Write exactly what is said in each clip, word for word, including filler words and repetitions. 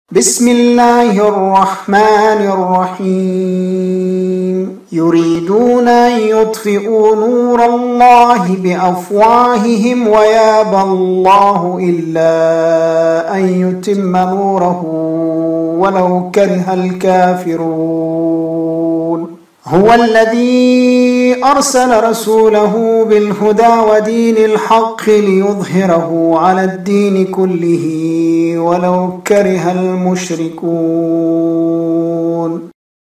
بسم الله الرحمن الرحيم يريدون أن يطفئوا نور الله بأفواههم ويابى الله إلا أن يتم نوره ولو كره الكافرون هو الذي أرسل رسوله بالهدى ودين الحق ليظهره على الدين كله ولو كره المشركون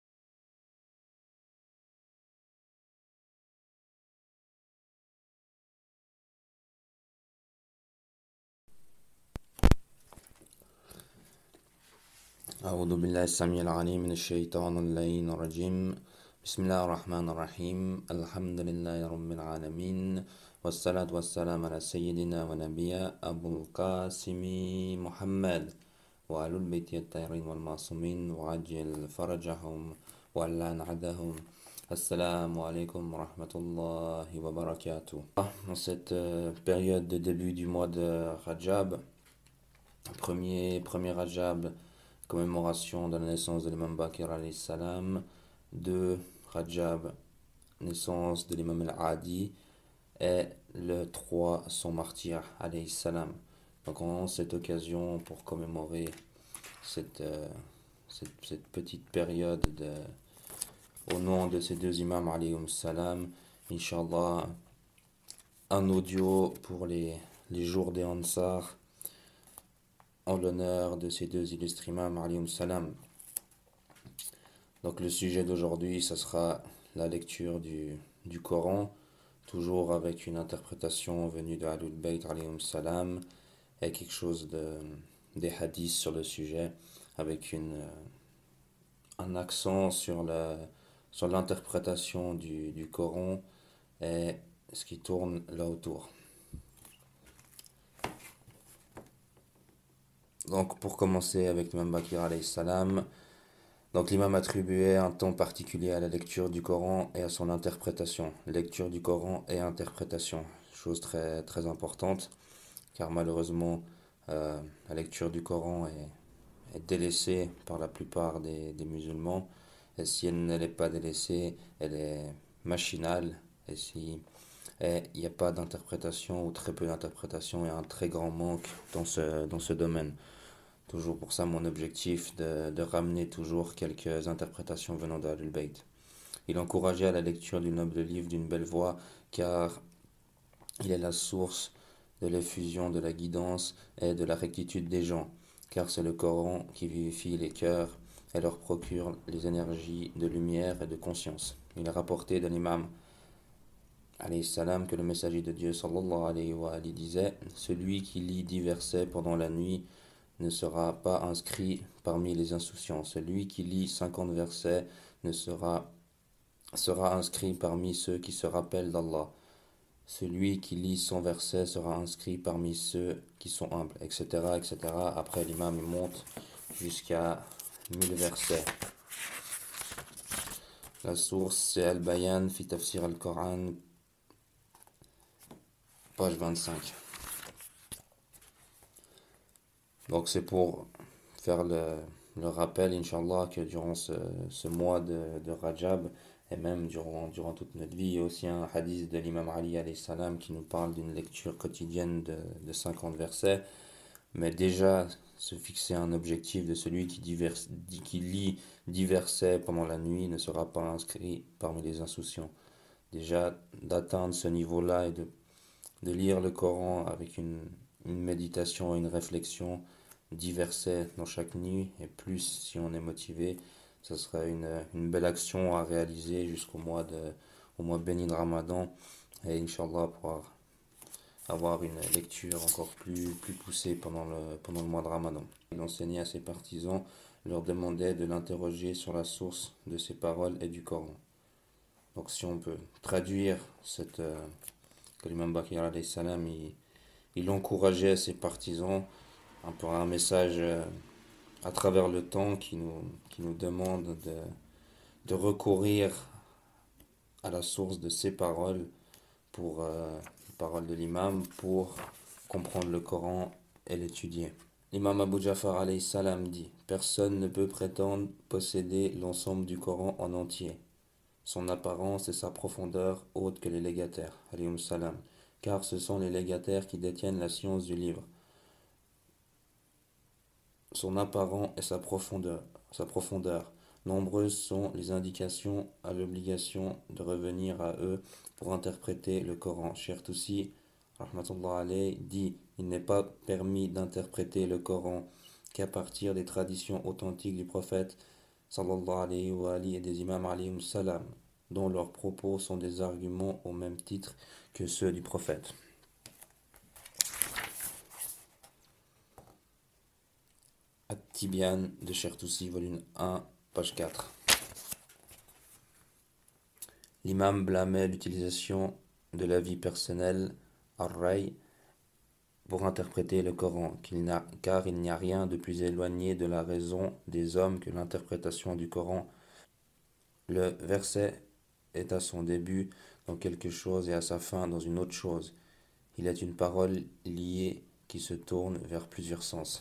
أعوذ بالله السميع العليم من الشيطان اللعين الرجيم بسم الله الرحمن الرحيم الحمد لله رب العالمين والصلاة والسلام على سيدنا ونبينا أبو القاسم محمد وآل البيت الطاهرين والمعصومين وعجل فرجهم وألان عدهم. Assalamu alaikum wa rahmatullahi wa barakatuh. Dans cette euh, période de début du mois de Rajab, premier, premier Rajab, commémoration de la naissance de l'imam Bakir alayhi salam, deux Rajab, naissance de l'imam al-Adi, et le trois son martyr alayhi salam. Donc on a cette occasion pour commémorer cette, euh, cette, cette petite période de, au nom de ces deux imams alayhi salam, Inch'Allah, un audio pour les, les jours des Ansar, en l'honneur de ces deux illustres imams alayhim salam. Donc le sujet d'aujourd'hui, ce sera la lecture du, du Coran, toujours avec une interprétation venue de Ahlul Bayt alayhim salam, et quelque chose de, des hadiths sur le sujet, avec une, un accent sur, la, sur l'interprétation du, du Coran et ce qui tourne là autour. Donc pour commencer avec l'imam Bakir alayhi salam, donc l'imam attribuait un temps particulier à la lecture du Coran et à son interprétation. Lecture du Coran et interprétation, chose très, très importante, car malheureusement euh, la lecture du Coran est, est délaissée par la plupart des, des musulmans, et si elle ne l'est pas délaissée, elle est machinale, et si il n'y a pas d'interprétation ou très peu d'interprétation, il y a un très grand manque dans ce, dans ce domaine. Toujours pour ça mon objectif de, de ramener toujours quelques interprétations venant d'Ahlul Bayt. Il encourageait à la lecture du noble livre d'une belle voix, car il est la source de l'effusion de la guidance et de la rectitude des gens, car c'est le Coran qui vivifie les cœurs et leur procure les énergies de lumière et de conscience. Il est rapporté de l'imam alayhi salam que le messager de Dieu sallallahu alayhi wa alihi disait: celui qui lit dix versets pendant la nuit ne sera pas inscrit parmi les insouciants. Celui qui lit cinquante versets ne sera, sera inscrit parmi ceux qui se rappellent d'Allah. Celui qui lit cent versets sera inscrit parmi ceux qui sont humbles, et cetera, et cetera. Après, l'imam monte jusqu'à mille versets. La source, c'est Al-Bayan fi Tafsir al-Coran, page vingt-cinq. Donc c'est pour faire le, le rappel, Inch'Allah, que durant ce, ce mois de, de Rajab, et même durant, durant toute notre vie, il y a aussi un hadith de l'imam Ali alayhi salam qui nous parle d'une lecture quotidienne de, de cinquante versets. Mais déjà, se fixer un objectif de celui qui, divers, qui lit dix versets pendant la nuit ne sera pas inscrit parmi les insouciants. Déjà, d'atteindre ce niveau-là et de, de lire le Coran avec une, une méditation et une réflexion, dix versets dans chaque nuit, et plus si on est motivé, ce serait une, une belle action à réaliser jusqu'au mois, de, au mois béni de Ramadan, et Inch'Allah pouvoir avoir une lecture encore plus, plus poussée pendant le, pendant le mois de Ramadan. Il enseignait à ses partisans, leur demandait de l'interroger sur la source de ses paroles et du Coran. Donc si on peut traduire cette, euh, que l'imam Bakir alayhi salam, il, il encourageait ses partisans un peu un message euh, à travers le temps qui nous, qui nous demande de, de recourir à la source de ces paroles, pour euh, les paroles de l'imam, pour comprendre le Coran et l'étudier. L'imam Abu Ja'far alayhi salam dit: personne ne peut prétendre posséder l'ensemble du Coran en entier, son apparence et sa profondeur autres que les légataires, alayhim salam, car ce sont les légataires qui détiennent la science du livre, son apparent et sa profondeur, sa profondeur. Nombreuses sont les indications à l'obligation de revenir à eux pour interpréter le Coran. Cheikh Toussi, rahmatullah alayh, dit: il n'est pas permis d'interpréter le Coran qu'à partir des traditions authentiques du prophète sallallahu alayhi wa alihi et des imams alayhim salam, dont leurs propos sont des arguments au même titre que ceux du prophète. At-Tibyan de Cheikh Toussi, volume un, page quatre. L'imam blâmait l'utilisation de la vie personnelle, ar-ray, pour interpréter le Coran, qu'il n'a, car il n'y a rien de plus éloigné de la raison des hommes que l'interprétation du Coran. Le verset est à son début dans quelque chose et à sa fin dans une autre chose. Il est une parole liée qui se tourne vers plusieurs sens.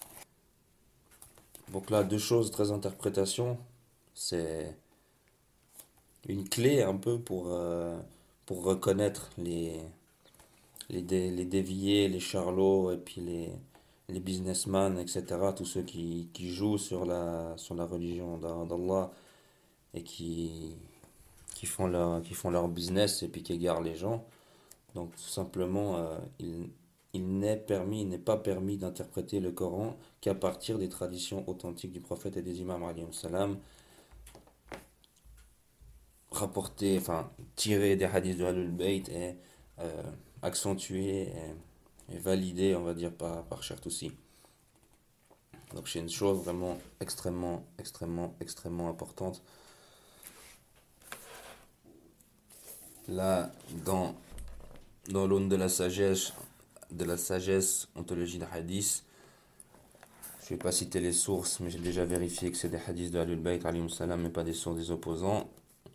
Donc là, deux choses, très interprétation, c'est une clé un peu pour, euh, pour reconnaître les, les, dé, les déviés, les charlots et puis les, les businessmen, et cetera. Tous ceux qui, qui jouent sur la, sur la religion d'Allah et qui, qui, font leur, qui font leur business et puis qui égarent les gens. Donc tout simplement, euh, il, il n'est permis, il n'est pas permis d'interpréter le Coran qu'à partir des traditions authentiques du prophète et des imams alayhim salam, rapporter, enfin tirer des hadiths de Ahlul Bayt et euh, accentuer et, et valider, on va dire, par, par Cheikh Toussi. Donc c'est une chose vraiment extrêmement, extrêmement, extrêmement importante. Là, dans, dans l'aune de la sagesse, de la sagesse, ontologie de hadith, je ne vais pas citer les sources, mais j'ai déjà vérifié que c'est des hadiths de Ahlul Bayt alayhim salam, mais pas des sources des opposants.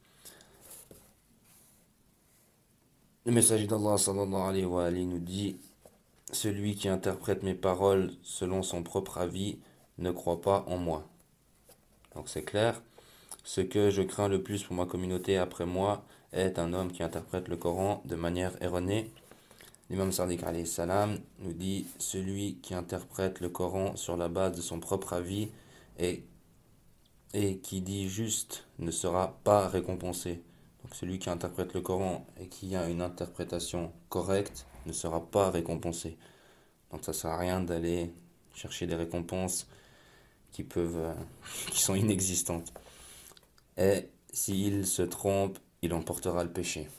Le messager d'Allah sallallahu alayhi wa alayhi nous dit: celui qui interprète mes paroles selon son propre avis ne croit pas en moi. Donc c'est clair. Ce que je crains le plus pour ma communauté après moi est un homme qui interprète le Coran de manière erronée. L'imam Sadiq alayhi salam nous dit: celui qui interprète le Coran sur la base de son propre avis et, et qui dit juste ne sera pas récompensé. Donc celui qui interprète le Coran et qui a une interprétation correcte ne sera pas récompensé. Donc ça sert à rien d'aller chercher des récompenses qui peuvent, euh, qui sont inexistantes. Et s'il se trompe, il emportera le péché.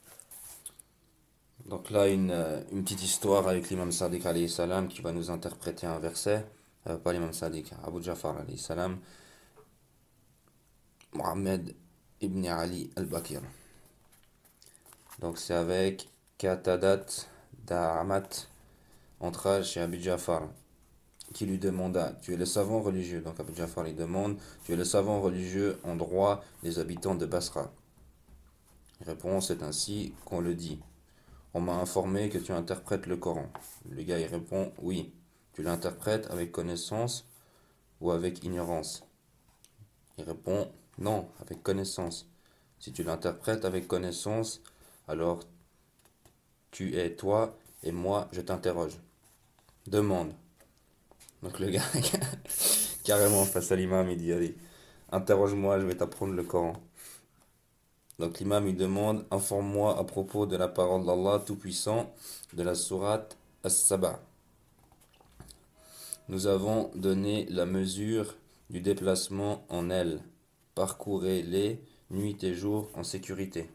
Donc là, une, une petite histoire avec l'imam Sadiq alayhi salam qui va nous interpréter un verset. Euh, pas l'imam Sadiq, Abu Ja'far alayhi salam. Mohammed ibn Ali al-Bakir. Donc c'est avec Qatadat Da'amat, entra chez Abu Ja'far, qui lui demanda: tu es le savant religieux. Donc Abu Ja'far lui demande: tu es le savant religieux en droit des habitants de Basra? Il répond: c'est ainsi qu'on le dit. On m'a informé que tu interprètes le Coran. Le gars il répond: oui. Tu l'interprètes avec connaissance ou avec ignorance? Il répond: non, avec connaissance. Si tu l'interprètes avec connaissance, alors tu es toi et moi je t'interroge. Demande. Donc le gars, carrément face à l'imam, il dit: allez, interroge-moi, je vais t'apprendre le Coran. Donc l'imam il demande: informe-moi à propos de la parole d'Allah Tout-Puissant de la sourate As-Saba. Nous avons donné la mesure du déplacement en elle. Parcourez-les nuit et jour en sécurité.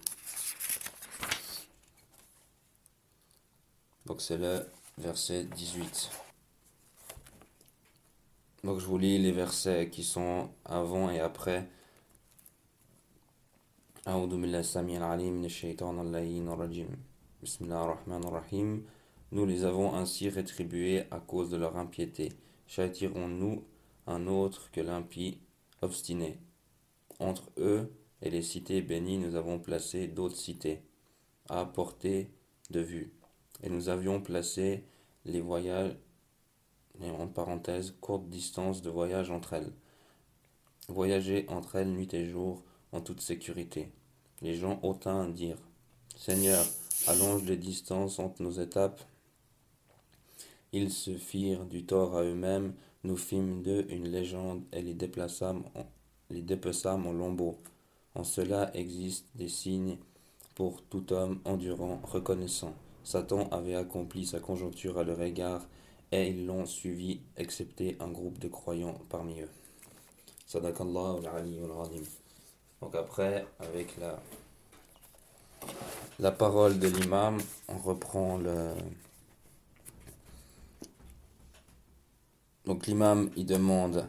Donc c'est le verset dix-huit. Donc je vous lis les versets qui sont avant et après. أعوذ بالله السميع العليم من الشيطان اللعين الرجيم بسم الله الرحمن الرحيم. Nous les avons ainsi rétribués à cause de leur impiété. Châtirons-nous un autre que l'impie obstiné? Entre eux et les cités bénies, nous avons placé d'autres cités à portée de vue. Et nous avions placé les voyages, et en parenthèse, courte distance de voyage entre elles. Voyager entre elles nuit et jour en toute sécurité. Les gens hautains dirent: Seigneur, allonge les distances entre nos étapes. Ils se firent du tort à eux-mêmes, nous fîmes d'eux une légende et les déplaçâmes en, les dépeçâmes en lambeaux. En cela existent des signes pour tout homme endurant, reconnaissant. Satan avait accompli sa conjoncture à leur égard et ils l'ont suivi, excepté un groupe de croyants parmi eux. Sadakallah al-aliyyul azim. Donc après, avec la, la parole de l'imam, on reprend le... Donc l'imam, il demande: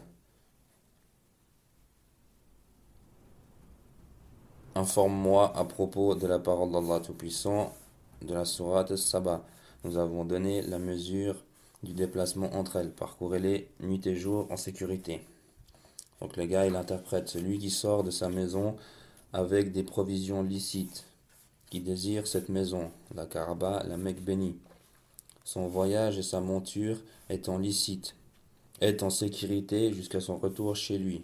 informe-moi à propos de la parole d'Allah Tout-Puissant, de la sourate Saba. Nous avons donné la mesure du déplacement entre elles. Parcourez-les nuit et jour en sécurité. Donc le gars, il interprète: celui qui sort de sa maison avec des provisions licites, qui désire cette maison, la Kaaba, la Mecque bénie. Son voyage et sa monture étant licites, est en sécurité jusqu'à son retour chez lui.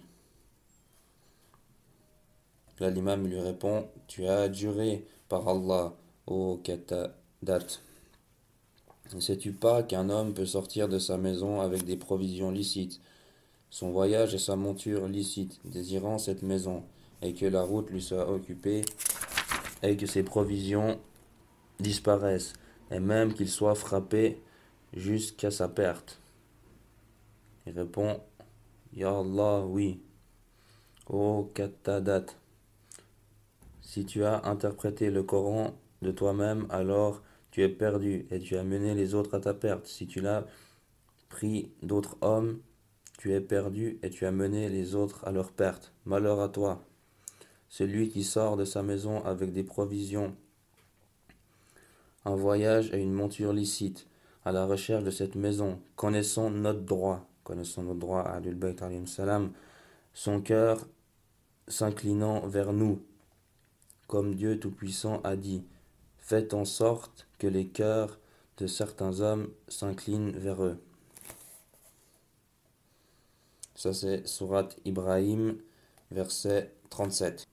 Là, l'imam lui répond: tu as adjuré par Allah, ô Qatadat. Ne sais-tu pas qu'un homme peut sortir de sa maison avec des provisions licites, son voyage et sa monture licites, désirant cette maison, et que la route lui soit occupée, et que ses provisions disparaissent, et même qu'il soit frappé jusqu'à sa perte? Il répond: Ya Allah, oui. Ô Qatadat, si tu as interprété le Coran de toi-même, alors tu es perdu et tu as mené les autres à ta perte. Si tu l'as pris d'autres hommes, tu es perdu et tu as mené les autres à leur perte. Malheur à toi. Celui qui sort de sa maison avec des provisions, un voyage et une monture licite, à la recherche de cette maison, connaissant notre droit, connaissant notre droit à Ahlul Bayt alayhim salam, son cœur s'inclinant vers nous, comme Dieu Tout-Puissant a dit: faites en sorte que les cœurs de certains hommes s'inclinent vers eux. Ça c'est sourate Ibrahim, verset trente-sept.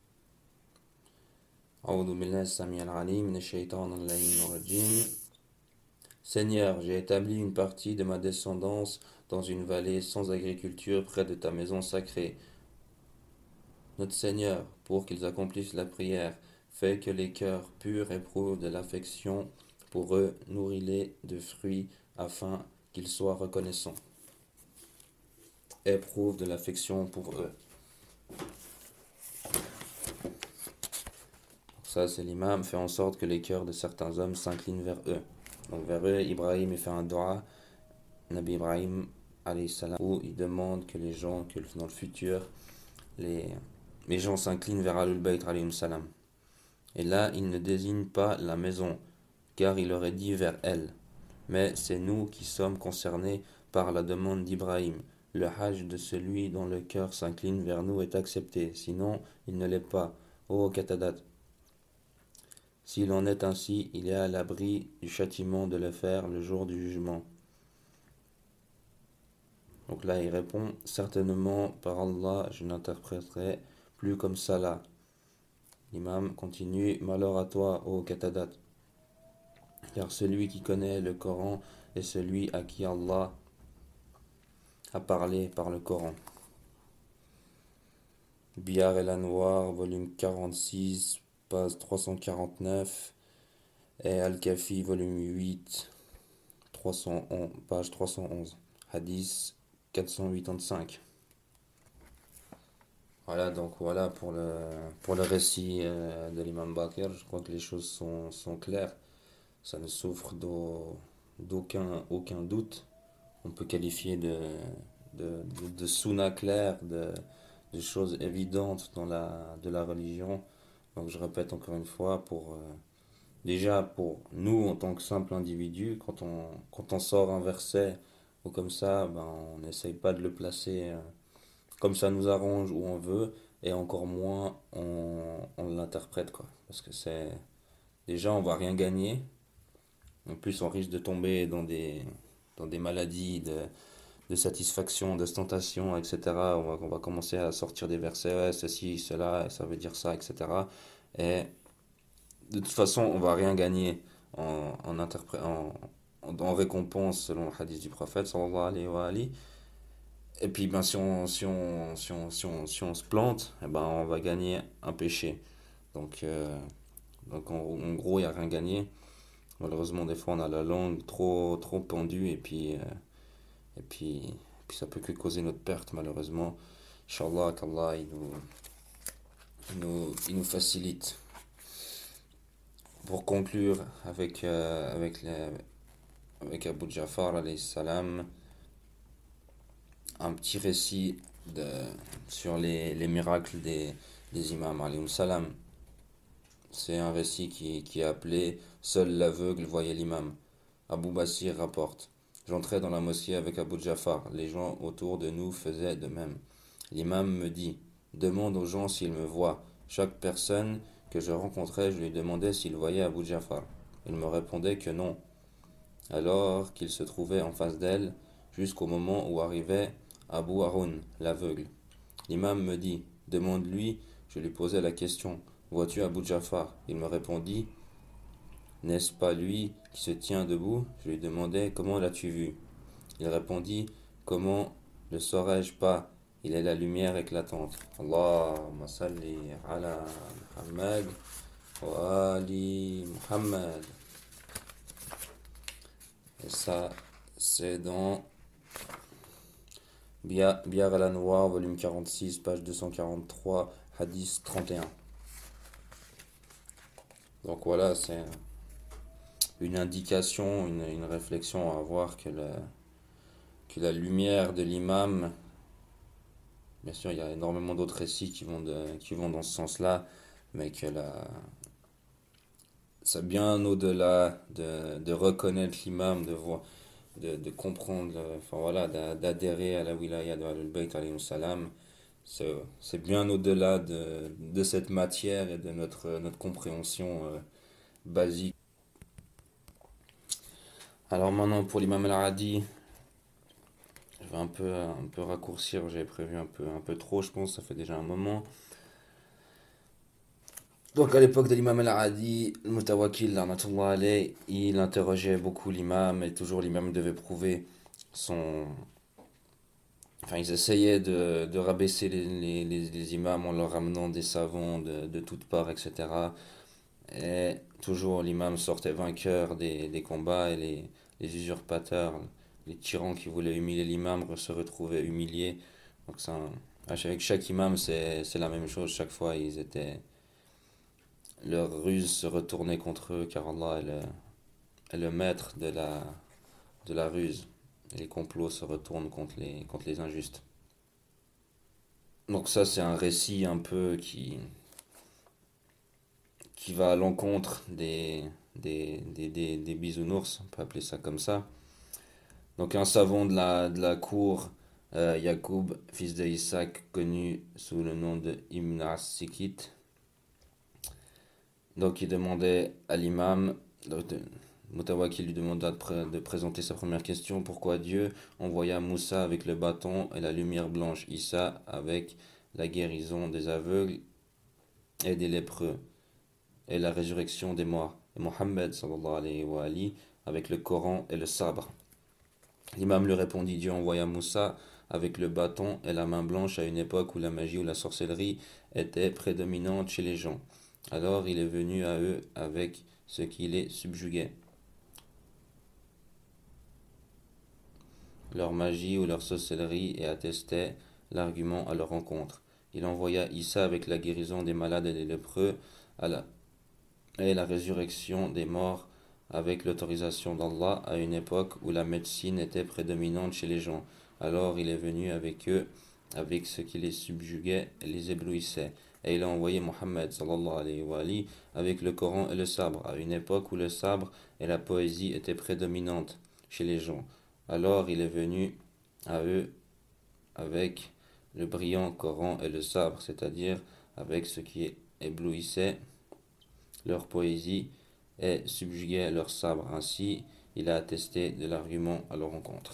Seigneur, j'ai établi une partie de ma descendance dans une vallée sans agriculture près de ta maison sacrée. Notre Seigneur, pour qu'ils accomplissent la prière, fais que les cœurs purs éprouvent de l'affection pour eux, nourris-les de fruits afin qu'ils soient reconnaissants. Éprouve de l'affection pour eux. Ça, c'est l'imam, fait en sorte que les cœurs de certains hommes s'inclinent vers eux. Donc vers eux, Ibrahim il fait un dua, Nabi Ibrahim alayhi salam, où il demande que les gens, que dans le futur, les, les gens s'inclinent vers Ahlul Bayt alayhim salam. Et là, il ne désigne pas la maison, car il aurait dit vers elle. Mais c'est nous qui sommes concernés par la demande d'Ibrahim. Le hajj de celui dont le cœur s'incline vers nous est accepté, sinon il ne l'est pas. Ô Qatadat, s'il en est ainsi, il est à l'abri du châtiment de le faire le jour du jugement. Donc là, il répond: certainement, par Allah, je n'interpréterai plus comme ça là. L'imam continue: malheur à toi, ô Qatadat, car celui qui connaît le Coran est celui à qui Allah a parlé par le Coran. Biyar el Anwar, volume quarante-six, page trois cent quarante-neuf, et Al-Kafi, volume huit, trois cent onze, page trois cent onze, hadith quatre cent quatre-vingt-quinze. Voilà, donc voilà pour le, pour le récit euh, de l'imam Bakr. Je crois que les choses sont, sont claires. Ça ne souffre d'aucun aucun doute. On peut qualifier de, de, de, de sunna claire, de, de choses évidentes dans la, de la religion. Donc je répète encore une fois, pour euh, déjà pour nous en tant que simple individu, quand on, quand on sort un verset ou comme ça, ben, on n'essaye pas de le placer euh, comme ça nous arrange où on veut, et encore moins on, on l'interprète, quoi. Parce que c'est déjà on va rien gagner. En plus on risque de tomber dans des dans des maladies de, de satisfaction, d'ostentation, et cetera. On va, on va commencer à sortir des versets, ouais, ceci, cela, ça veut dire ça, et cetera. Et de toute façon, on va rien gagner en, en, interpré- en, en, en récompense selon le hadith du prophète, sallallahu alayhi wa alihi. Et puis, ben, si on, si on, si on, si on, si on se plante, eh ben, on va gagner un péché. Donc, euh, donc en, en gros, il n'y a rien gagné. Malheureusement, des fois, on a la langue trop, trop pendue et puis, euh, et puis, puis ça peut que causer notre perte, malheureusement. Inch'Allah, qu'Allah, il nous, il nous, il nous facilite. Pour conclure avec, euh, avec, les, avec Abu Ja'far, alayhi salam, un petit récit de, sur les, les miracles des, des imams, alayhi salam. C'est un récit qui, qui est appelé Seul l'aveugle voyait l'imam. Abu Basir rapporte. J'entrais dans la mosquée avec Abu Ja'far. Les gens autour de nous faisaient de même. L'imam me dit, demande aux gens s'ils me voient. Chaque personne que je rencontrais, je lui demandais s'il voyait Abu Ja'far. Il me répondait que non. Alors qu'il se trouvait en face d'elle, jusqu'au moment où arrivait Abu Harun, l'aveugle. L'imam me dit, demande-lui. Je lui posais la question, vois-tu Abu Ja'far? Il me répondit, n'est-ce pas lui qui se tient debout? Je lui demandai, comment l'as-tu vu? Il répondit, comment le saurais-je pas? Il est la lumière éclatante. Allahumma salli ala Muhammad wa ali Muhammad. Et ça, c'est dans Biyar al-Anwar, volume quarante-six, page deux cent quarante-trois, hadith trente et un. Donc voilà, c'est une indication, une, une réflexion à avoir que, le, que la lumière de l'imam, bien sûr il y a énormément d'autres récits qui vont, de, qui vont dans ce sens-là, mais que la, c'est bien au-delà de, de reconnaître l'imam, de, voir, de, de comprendre, enfin voilà, d'adhérer à la wilaya de Ahlul-Bayt alayhi salam. C'est, c'est bien au-delà de, de cette matière et de notre, notre compréhension euh, basique. Alors maintenant pour l'imam al-Hadi, je vais un peu, un peu raccourcir, j'avais prévu un peu, un peu trop, je pense, ça fait déjà un moment. Donc à l'époque de l'imam al-Hadi, le Mutawakkil, rahmatullah alayh, il interrogeait beaucoup l'imam et toujours l'imam devait prouver son... Enfin, ils essayaient de, de rabaisser les, les, les, les imams en leur ramenant des savants de, de toutes parts, et cetera. Et toujours l'imam sortait vainqueur des, des combats et les, les usurpateurs, les tyrans qui voulaient humilier l'imam se retrouvaient humiliés. Donc ça, avec chaque imam, c'est, c'est la même chose. Chaque fois, ils étaient, leur ruse se retournait contre eux car Allah est le, est le maître de la, de la ruse. Et les complots se retournent contre les, contre les injustes. Donc ça, c'est un récit un peu qui, qui va à l'encontre des, des, des, des, des bisounours, on peut appeler ça comme ça. Donc un savant de la, de la cour, euh, Yacoub, fils d'Isaac, connu sous le nom de Ibn as-Sikit. Donc il demandait à l'imam, Mutawakkil lui demanda de, pré de présenter sa première question, pourquoi Dieu envoya Moussa avec le bâton et la lumière blanche, Issa avec la guérison des aveugles et des lépreux, et la résurrection des morts, et Mohammed sallallahu alayhi wa alihi avec le Coran et le sabre. L'imam lui répondit, Dieu envoya Moussa avec le bâton et la main blanche à une époque où la magie ou la sorcellerie était prédominante chez les gens. Alors il est venu à eux avec ce qui les subjuguait, leur magie ou leur sorcellerie, et attestait l'argument à leur rencontre. Il envoya Issa avec la guérison des malades et des lépreux à la, et la résurrection des morts avec l'autorisation d'Allah à une époque où la médecine était prédominante chez les gens. Alors il est venu avec eux, avec ce qui les subjuguait et les éblouissait. Et il a envoyé Mohammed sallallahu alayhi wa alihi avec le Coran et le sabre, à une époque où le sabre et la poésie étaient prédominantes chez les gens. Alors il est venu à eux avec le brillant Coran et le sabre, c'est-à-dire avec ce qui éblouissait leur poésie et subjuguait leur sabre. Ainsi, il a attesté de l'argument à leur encontre.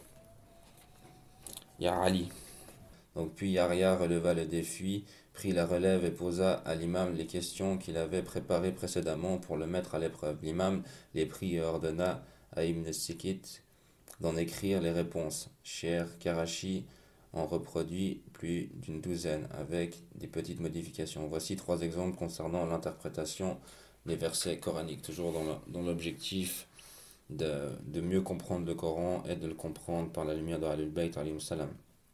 Ya Ali. Donc puis Yahya releva le défi, prit la relève et posa à l'imam les questions qu'il avait préparées précédemment pour le mettre à l'épreuve. L'imam les prit et ordonna à Ibn Sikit d'en écrire les réponses. Cher Karachi en reproduit plus d'une douzaine avec des petites modifications. Voici trois exemples concernant l'interprétation des versets coraniques, toujours dans l'objectif de, de mieux comprendre le Coran et de le comprendre par la lumière de Ahlul Bayt alayhim salam.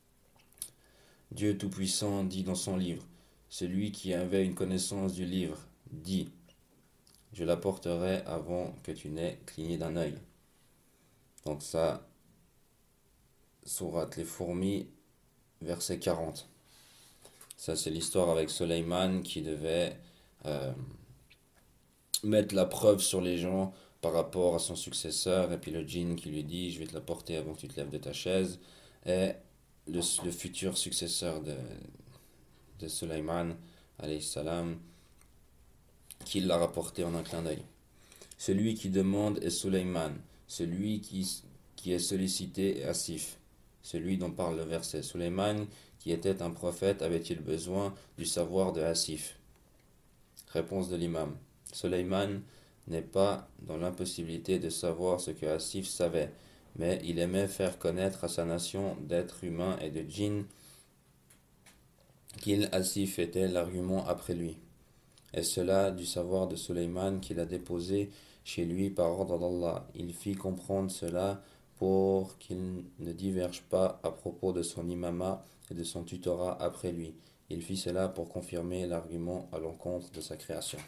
Dieu Tout-Puissant dit dans son livre, celui qui avait une connaissance du livre dit, je l'apporterai avant que tu n'aies cligné d'un œil. Donc ça, sourate les fourmis, verset quarante. Ça c'est l'histoire avec Soleiman qui devait euh, mettre la preuve sur les gens par rapport à son successeur, et puis le djinn qui lui dit, je vais te l'apporter avant que tu te lèves de ta chaise, et le, le futur successeur de, de Soleiman, alayhi salam, qui l'a rapporté en un clin d'œil. Celui qui demande est Soleiman, celui qui, qui est sollicité est Asif, celui dont parle le verset. Soleiman, qui était un prophète, avait-il besoin du savoir de Asif? Réponse de l'imam. Soleiman n'est pas dans l'impossibilité de savoir ce que Asif savait, mais il aimait faire connaître à sa nation d'êtres humains et de djinns qu'il Asif était l'argument après lui. Et cela du savoir de Soleiman qu'il a déposé chez lui par ordre d'Allah. Il fit comprendre cela pour qu'il ne diverge pas à propos de son imama et de son tutorat après lui. Il fit cela pour confirmer l'argument à l'encontre de sa création.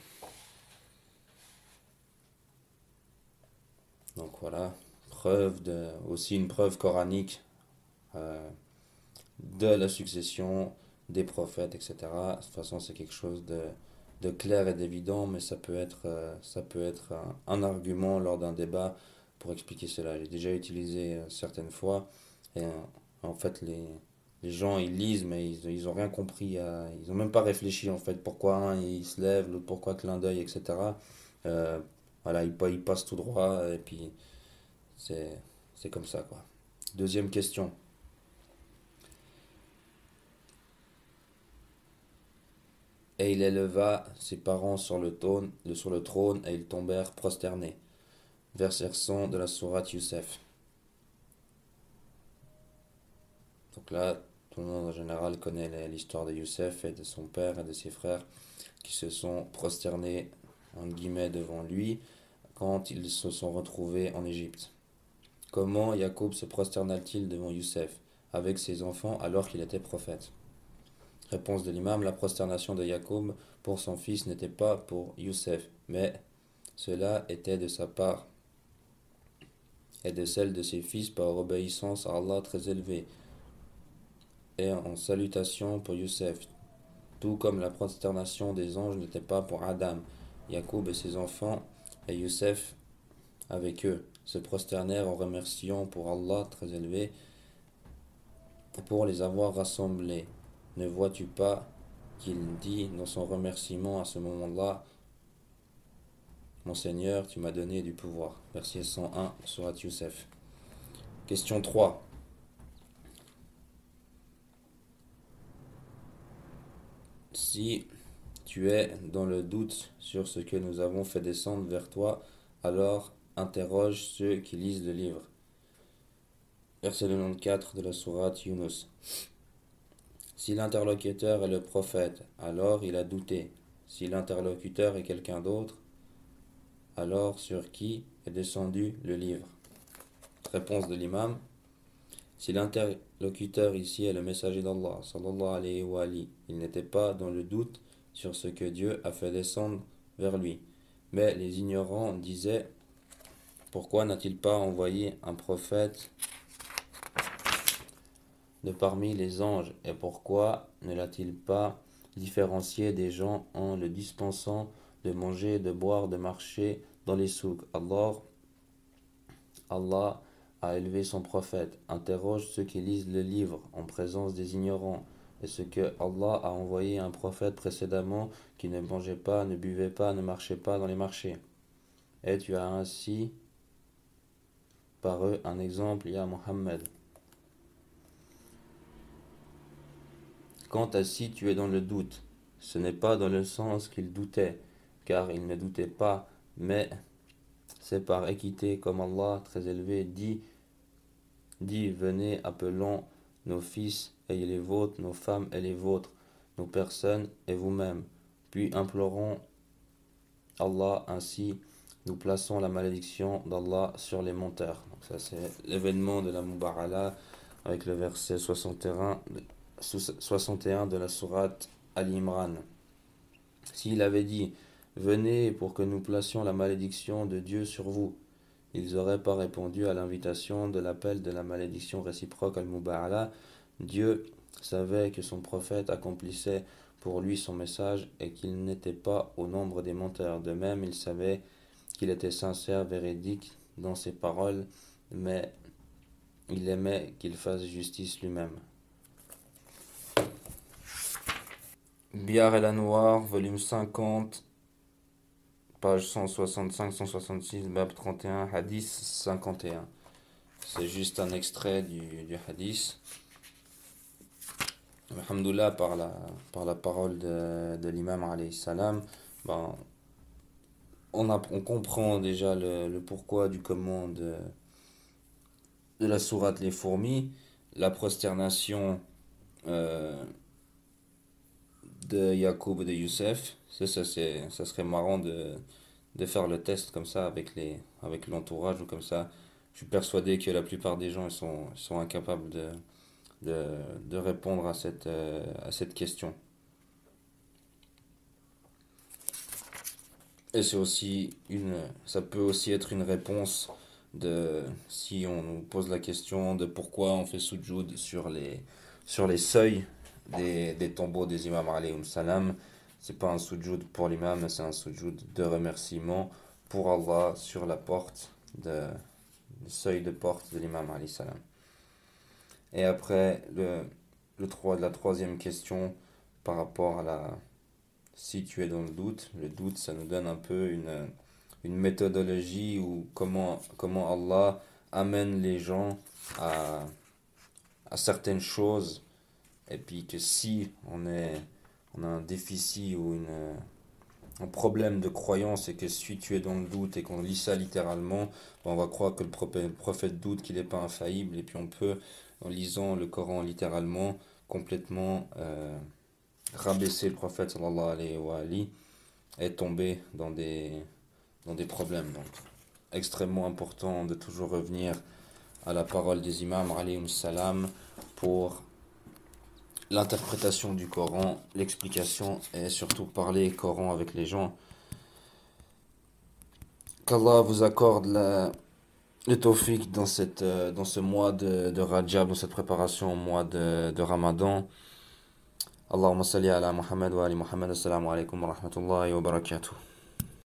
Donc voilà, preuve de, aussi une preuve coranique euh, de la succession des prophètes, et cetera. De toute façon, c'est quelque chose de, de clair et d'évident, mais ça peut être, euh, ça peut être un, un argument lors d'un débat pour expliquer cela. J'ai déjà utilisé euh, certaines fois, et euh, en fait, les, les gens, ils lisent, mais ils ils ont rien compris, à, ils n'ont même pas réfléchi, en fait, pourquoi un, il se lève, l'autre, pourquoi clin d'œil, et cetera. Euh, voilà, il, il passe tout droit, et puis c'est, c'est comme ça, quoi. Deuxième question. Et il éleva ses parents sur le, trône, sur le trône et ils tombèrent prosternés. Verset cent de la sourate Youssef. Donc là, tout le monde en général connaît l'histoire de Youssef et de son père et de ses frères qui se sont prosternés en guillemets devant lui quand ils se sont retrouvés en Égypte. Comment Jacob se prosterna-t-il devant Youssef avec ses enfants alors qu'il était prophète? Réponse de l'imam, la prosternation de Jacob pour son fils n'était pas pour Youssef, mais cela était de sa part et de celle de ses fils par obéissance à Allah très élevé et en salutation pour Youssef, tout comme la prosternation des anges n'était pas pour Adam, Jacob et ses enfants et Youssef avec eux se prosternèrent en remerciant pour Allah très élevé pour les avoir rassemblés. Ne vois-tu pas qu'il dit dans son remerciement à ce moment-là, mon Seigneur, tu m'as donné du pouvoir. Verset cent un, sourate Youssef. Question trois. Si tu es dans le doute sur ce que nous avons fait descendre vers toi, alors interroge ceux qui lisent le livre. Verset quatre-vingt-quatorze de la sourate Yunus. Si l'interlocuteur est le prophète, alors il a douté. Si l'interlocuteur est quelqu'un d'autre, alors sur qui est descendu le livre? Réponse de l'imam. Si l'interlocuteur ici est le messager d'Allah, sallallahu alayhi wa ali, il n'était pas dans le doute sur ce que Dieu a fait descendre vers lui. Mais les ignorants disaient, pourquoi n'a-t-il pas envoyé un prophète de parmi les anges, et pourquoi ne l'a-t-il pas différencié des gens en le dispensant de manger, de boire, de marcher dans les souks? Alors, Allah a élevé son prophète. Interroge ceux qui lisent le livre en présence des ignorants. Est-ce que Allah a envoyé un prophète précédemment qui ne mangeait pas, ne buvait pas, ne marchait pas dans les marchés? Et tu as ainsi par eux un exemple, ya Muhammad. Quant à si tu es dans le doute, ce n'est pas dans le sens qu'il doutait, car il ne doutait pas, mais c'est par équité, comme Allah, très élevé, dit, dit, venez, appelons nos fils et les vôtres, nos femmes et les vôtres, nos personnes et vous-même, puis implorons Allah, ainsi nous plaçons la malédiction d'Allah sur les menteurs. Donc ça c'est l'événement de la Mubahala avec le verset soixante et un, soixante et un de la sourate Al-Imran. S'il avait dit « Venez pour que nous placions la malédiction de Dieu sur vous », ils n'auraient pas répondu à l'invitation de l'appel de la malédiction réciproque Al-Mubahala. Dieu savait que son prophète accomplissait pour lui son message et qu'il n'était pas au nombre des menteurs. De même, il savait qu'il était sincère, véridique dans ses paroles, mais il aimait qu'il fasse justice lui-même. Biyar el-Anwar, volume cinquante, page cent soixante-cinq cent soixante-six, bab trente et un, hadith cinquante et un. C'est juste un extrait du, du hadith. Alhamdoulilah, par la, par la parole de, de l'imam alayhi salam, ben, on, a, on comprend déjà le, le pourquoi du comment de, de la sourate Les Fourmis, la prosternation euh, de Yacoub et de Youssef. Ça, ça, c'est, ça serait marrant de, de faire le test comme ça avec, les, avec l'entourage ou comme ça. Je suis persuadé que la plupart des gens ils sont, ils sont incapables de, de, de répondre à cette, euh, à cette question. Et c'est aussi une, ça peut aussi être une réponse de, si on nous pose la question de pourquoi on fait soujoud sur les, sur les seuils des, des tombeaux des imams alayhim salam. C'est pas un soujoud pour l'imam, mais c'est un soujoud de remerciement pour Allah sur la porte, de, le seuil de porte de l'imam alayhi salam. Et après, le, le trois, la troisième question par rapport à la... Si tu es dans le doute, le doute, ça nous donne un peu une, une méthodologie ou comment, comment Allah amène les gens à, à certaines choses. Et puis que si on, est, on a un déficit ou une, un problème de croyance et que si tu es dans le doute et qu'on lit ça littéralement, on va croire que le prophète, le prophète doute qu'il n'est pas infaillible. Et puis on peut, en lisant le Coran littéralement, complètement... Euh, rabaisser le prophète sallallahu alayhi wa ali et tomber dans des, dans des problèmes. Donc, extrêmement important de toujours revenir à la parole des imams alayhim salam pour l'interprétation du Coran, l'explication et surtout parler Coran avec les gens. Qu'Allah vous accorde la, le tawfiq dans, cette, dans ce mois de, de Rajab, dans cette préparation au mois de, de Ramadan. اللهم صل على محمد وآل محمد السلام عليكم ورحمة الله وبركاته